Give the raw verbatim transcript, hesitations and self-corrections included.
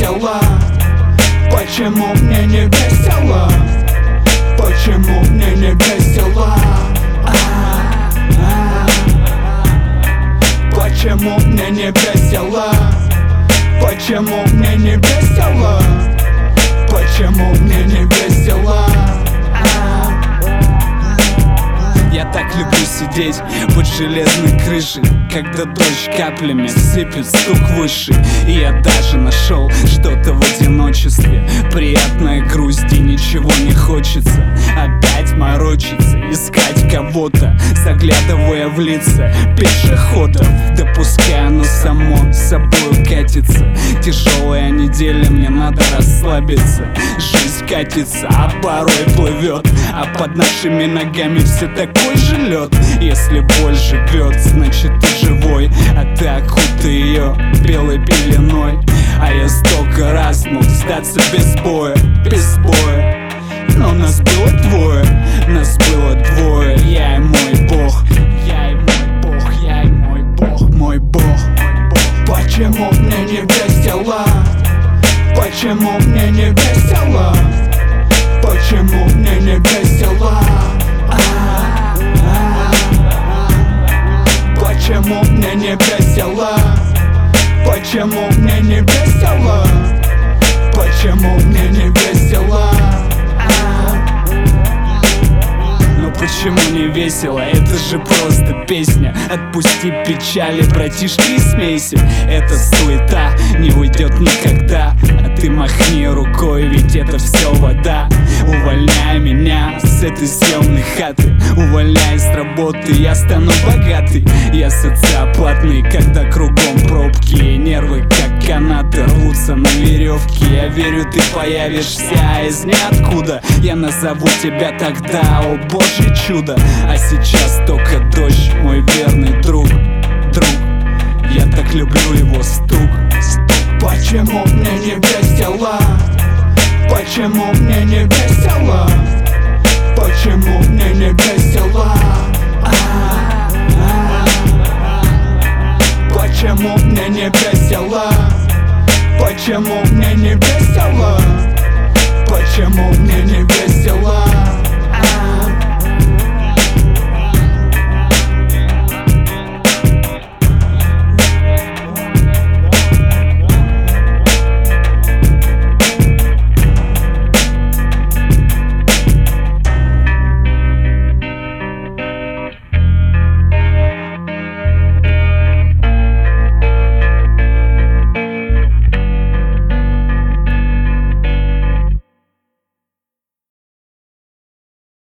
весело? Почему мне не весело? Почему мне не весело? Почему мне не весело? Почему мне не весело? Почему мне не весело? Я так люблю сидеть под железной крышей, когда дождь каплями сыпет, стук выше. И я даже нашел что-то в одиночестве. Приятная грусть, и ничего не хочется опять морочиться, искать кого-то, заглядывая в лица пешеходов. Да пускай оно само собой катится. Тяжелая неделя, мне надо расслабиться. Жизнь катится, а порой плывет, а под нашими ногами все такой же лед. Если боль живет, значит ты живой, а ты окутай ее белой пеленой. А я столько раз мог сдаться без боя, без боя. Но нас было двое, нас было двое. Я и мой бог, я и мой бог, я и мой бог, мой бог. Почему мне не весело? Почему мне не весело? Почему мне не весело? Почему мне не весело? Почему мне не весело? Почему мне не весело? Но почему не весело? Это же просто песня. Отпусти печали, братишки, и смейся. Эта суета не уйдет никогда. А ты махни рукой, ведь это все вода. Увольняй меня с этой съемной хаты, увольняй с работы, я стану богатый. Я социопатный, когда кругом пробки, и нервы как канаты рвутся на веревке. Я верю, ты появишься из ниоткуда. Я назову тебя тогда, о боже чудо. А сейчас только дождь, мой верный друг, друг. Я так люблю его стук, стук. Почему мне не весело? Почему мне не весело? Почему мне не весело? Почему мне не весело? Почему мне не весело? Почему мне не весело?